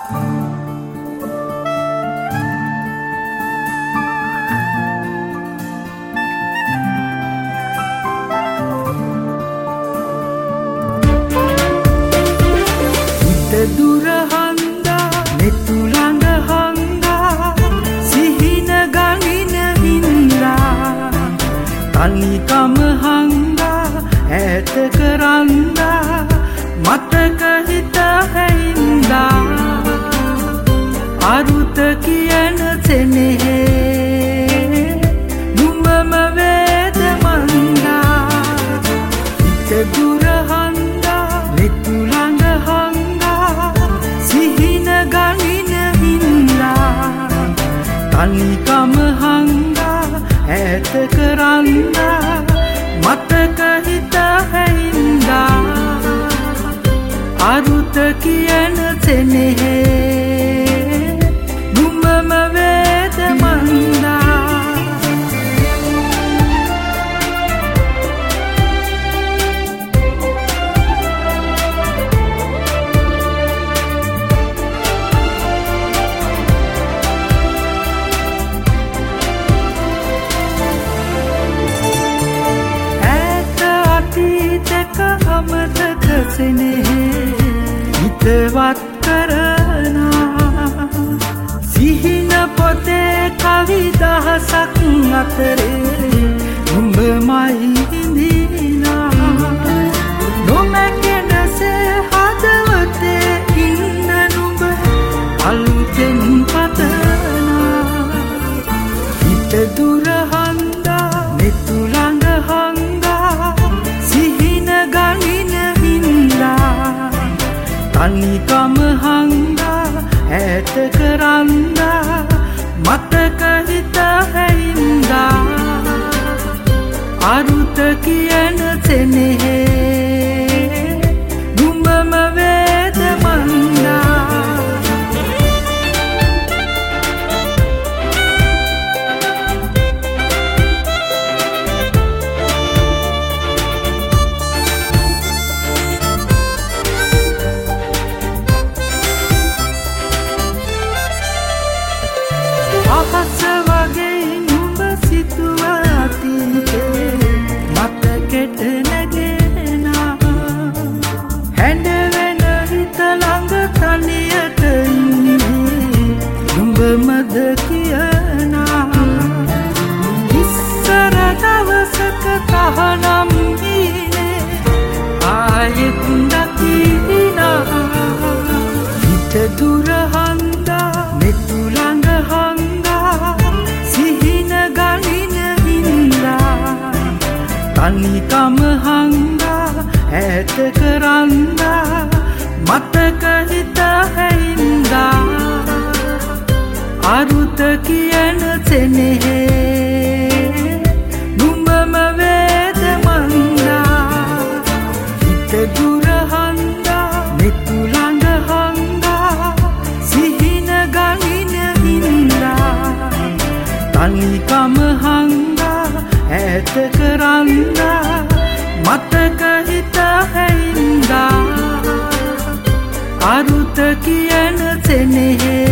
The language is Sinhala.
දුර හංගා මෙතුළඟ හංගා සිහින ගනින හින්දා තනිකම හංගා ඈත කරන්දා මතක හිත හැයින්දා අරුත කියන සෙනෙහේ නුඹම වේද මන්දා හිත දුර හංගා මෙතුළඟ ගනින හින්දා තනිකම හංගා ඈත කරන්දා මතක හිත හැයින්දා අරුත කියන සෙනෙහේ නුඹම වේද මන්දා අමතක සෙනෙහේ හිතවත් කරනා සිහින පොතේ කවි දහසක් අතරේ නුඹමයි හිඳිනා නොමැකෙනසේ හදවතේ ඉන්න නුඹ අලුතෙන් පතනා හිත දුර හංගා මෙතුළඟ හංගා ගනින හින්දා තනිකම හංගා ඈත කරන්දා මතක හිත හැයින්දා අරුත කියන සෙනෙහේ නුඹම වේද මන්දා අහස වගේ නුඹ සිතුව අතීතේ මතකෙට නැගෙනා හැඬවෙන හිත ළඟ තනියට ඉන්නේ නුඹමද කියනා ඉස්සර දවසක තහනම් ඉන්නේ ආයෙත් දකිනා හිත දුර හංගා මෙතුළඟ හංගා සිහින ගනින හින්දා තනිකම හංගා ඈත කරන්දා මතක හිත හැයින්දා අරුත කියන සෙනෙහේ නුඹම වේද මන්දා හිත දුර හංගා මෙතුළඟ හංගා සිහින ගනින හින්දා තනිකම හංගා ඈත කරන්දා මතක හිත හැයින්දා අරුත කියන සෙනෙහේ